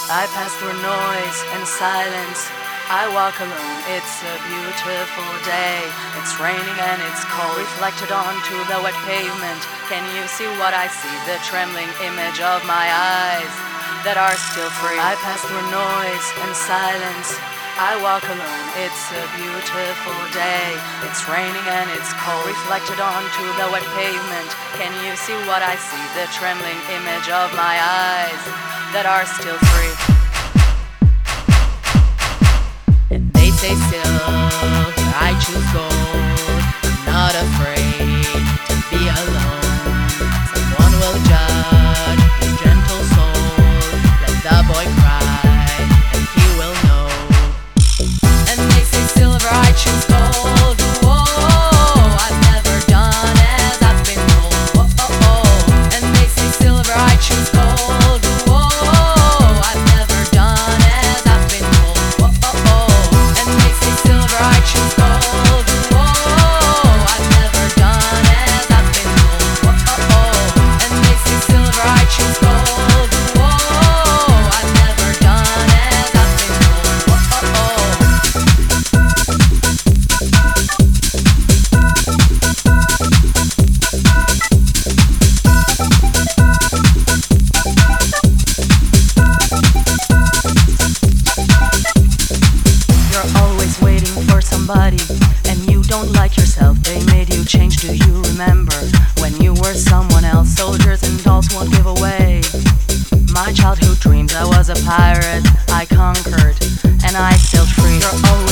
I pass through noise and silence. I walk alone, it's a beautiful day. It's raining and it's cold, reflected onto the wet pavement. Can you see what I see? The trembling image of my eyes that are still free. I pass through noise and silence. I walk alone, it's a beautiful day. It's raining and it's cold, reflected onto the wet pavement. Can you see what I see? The trembling image of my eyes that are still free. And they say still, I choose gold. I'm not afraid to be alone. Someone will judge his gentle soul. Let the boy cry, and he will know. And they say silver, I choose gold. Whoa, I've never done as I've been told. Whoa, and they say silver, I choose gold. Whoa, I've never done as I've been told. Whoa, and they say silver, I choose gold. Whoa, I've never done as I've been told. Whoa, and they say silver, I choose gold. Whoa, I've never done as I've been told. You're always waiting for somebody, and you don't like yourself. They made you change, do you remember? When you were someone else, soldiers and dolls won't give away my childhood dreams. I was a pirate, I conquered, and I sailed free. You're always